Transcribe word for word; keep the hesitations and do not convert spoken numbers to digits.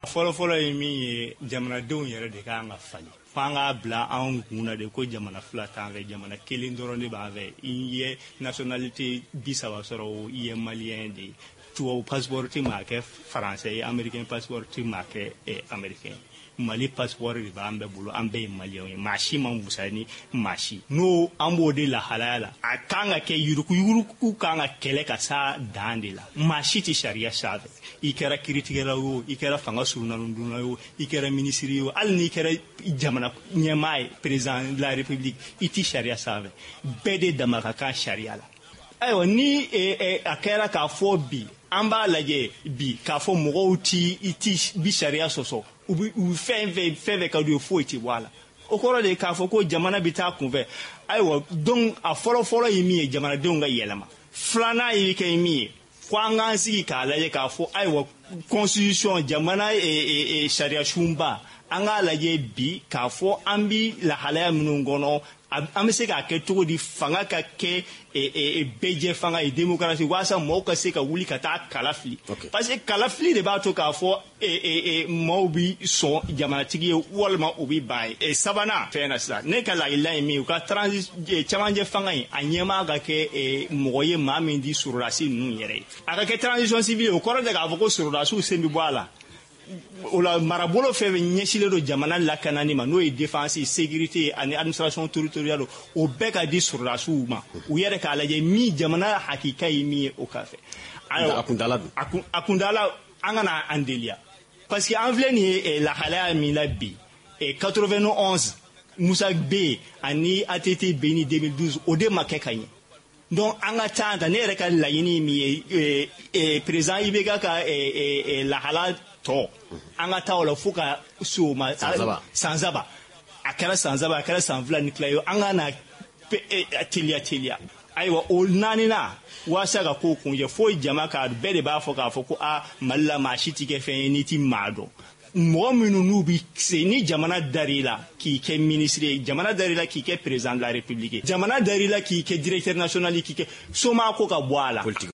fɔlɔ fɔlɔ ye min ye jamanadenw yɛrɛ de kan ka fali f'an k'a bila an kunna de ko jamana fila t'an fɛ jamana kelen dɔrɔn de b'an fɛ i ye nationalité bi saba sɔrɔ i ye maliyɛn de ye tubabu passeport ti maa kɛ faransɛ ye américain passeport ti maa kɛ américain Mali passeport de b'an bɛɛ bolo an bɛɛ ye maliyɛnw ye maa si man wusa ni maa si n'o an b'o de lahalaya la a kan ka kɛ yuruku yuruku kan ka kɛlɛ ka s'a dan de la maa si tɛ sariya sanfɛ i kɛra kiiritigɛla o i kɛra fanga surunalidonna o i kɛra minisiri o hali n'i kɛra jamana ɲɛmaa ye président de la république i tɛ sariya sanfɛ bɛɛ de dama ka kan sariya la ayiwa ni a kɛra k'a fɔ bi an b'a lajɛ bi k'a fɔ mɔgɔw ti i ti bi sariya sɔsɔ u bi u fɛn fɛn fɛn fɛn ka d'u ye foyi ti bɔ a la o kɔrɔ de k'a fɔ ko jamana bi taa kunfɛ ayiwa donc a fɔlɔ fɔlɔ ye min ye jamanadenw ka yɛlɛma filanan ye kɛ min ye ko an k'an sigi k'a lajɛ k'a fɔ ayiwa constitution jamana sariya sunba an k'a lajɛ bi k'a fɔ an bi lahalaya minnu kɔnɔ an bɛ se k'a kɛ cogo di fanga ka kɛ bɛɛjɛ fanga ye démocratie walasa mɔɔw ka se ka wuli ka taa kala fili parce que kala fili de b'a to k'a fɔ mɔɔw bi sɔn jamanatigi ye walima u bi ban ye sabanan fɛn na sisan ne ka laɲini ye min ye u ka cɛmancɛ fanga in a ɲɛmaa ka kɛ mɔgɔ ye maa min di sɔrɔdasi ninnu yɛrɛ ye a ka kɛ transition civile o kɔrɔ tɛ k'a fɔ ko sɔrɔdasiw sen bi bɔ a la o la marabolo fɛn fɛn ɲɛsilen don jamana lakanani ma n'o ye défense sécurité ani administration territoriale o bɛɛ ka di sɔrɔdasiw ma u yɛrɛ k'a lajɛ min jamana hakika ye min ye o ka fɛ a kuntala dun a kuntala an kana an deliya parce que an filɛ nin ye lahalaya min la bi quatre-vingt-onze Musa Beye ani A T T bɛ ni deux mille douze o de ma kɛ ka ɲɛ donc an ka taa ta ne yɛrɛ ka laɲini min ye président I B K ka lahala tɔ an ka taa o la fo ka se o ma san saba a kɛra san saba a kɛra san fila ni tila ye an ka na teliya teliya ayiwa o naaninan walasa ka ko kun ye fo jama ka bɛɛ de b'a fɔ k'a fɔ ko a Mali la maa si tɛ kɛ fɛn ye n'i ti maa dɔn mɔgɔ minnu n'u bi se ni jamana dar'i la k'i kɛ ministre ye jamana dar'i la k'i kɛ président de la république ye jamana dar'i la k'i kɛ directeur national k'i kɛ soma ko ka bɔ a la